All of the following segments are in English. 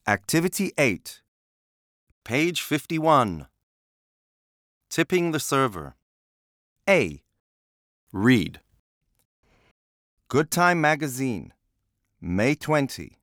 Activity 8. Page 51. Tipping the server. A. Read. Good Time Magazine, May 20.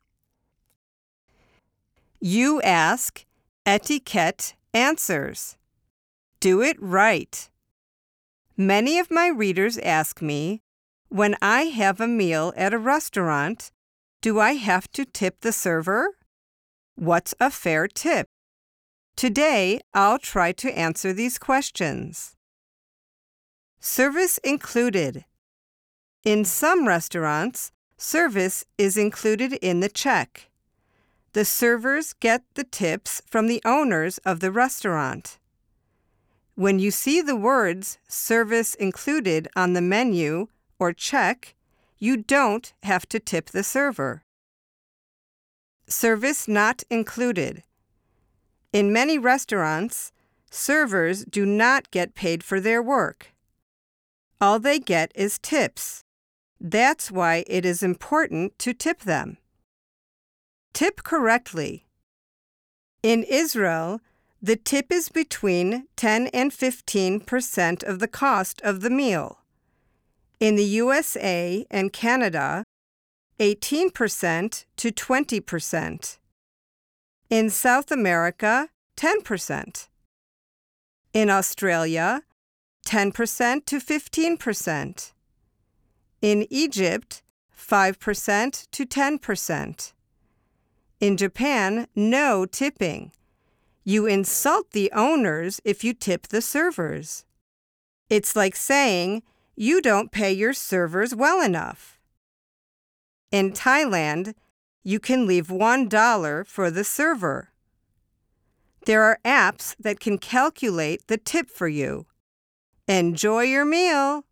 You ask, etiquette answers. Do it right. Many of my readers ask me, when I have a meal at a restaurant, do I have to tip the server? What's a fair tip? Today, I'll try to answer these questions. Service included. In some restaurants, service is included in the check. The servers get the tips from the owners of the restaurant. When you see the words service included on the menu or check, you don't have to tip the server. Service not included. In many restaurants, servers do not get paid for their work. All they get is tips. That's why it is important to tip them. Tip correctly. In Israel, the tip is between 10 and 15% of the cost of the meal. In the USA and Canada, 18% to 20%. In South America, 10%. In Australia, 10% to 15%. In Egypt, 5% to 10%. In Japan, no tipping. You insult the owners if you tip the servers. It's like saying, you don't pay your servers well enough. In Thailand, you can leave $1 for the server. There are apps that can calculate the tip for you. Enjoy your meal!